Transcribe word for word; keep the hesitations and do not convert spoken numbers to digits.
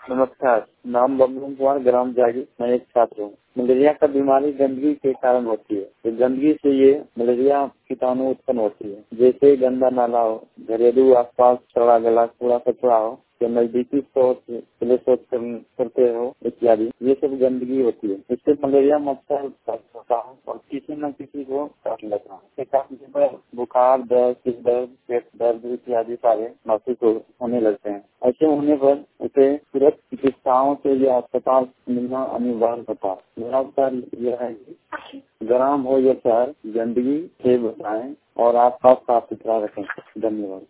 नमस्कार, नाम बबलू कुमार, ग्राम जागी। मैं एक छात्र हूँ। मलेरिया का बीमारी गंदगी के कारण होती है। तो गंदगी से ये मलेरिया कीटाणु उत्पन्न होती है। जैसे गंदा नाला हो, घरेलू आसपास सड़ा गला कूड़ा कचरा हो, या नजदीकी शौच खुले शौच करते हो इत्यादि, ये सब गंदगी होती है। इससे मलेरिया मच्छर होता है और किसी न किसी को काट लेता है। इससे काटने पर बुखार, दर्द, सिर दर्द, पेट दर्द इत्यादि सारे महसूस होने लगते हैं। ऐसे होने पर उसे तुरंत चिकित्साओं से या अस्पताल मिलना अनिवार्य होता है। मेरा उत्तर यह है कि ग्राम हो या शहर, गंदगी से बचाएं और आसपास साफ सुथरा रखें। धन्यवाद।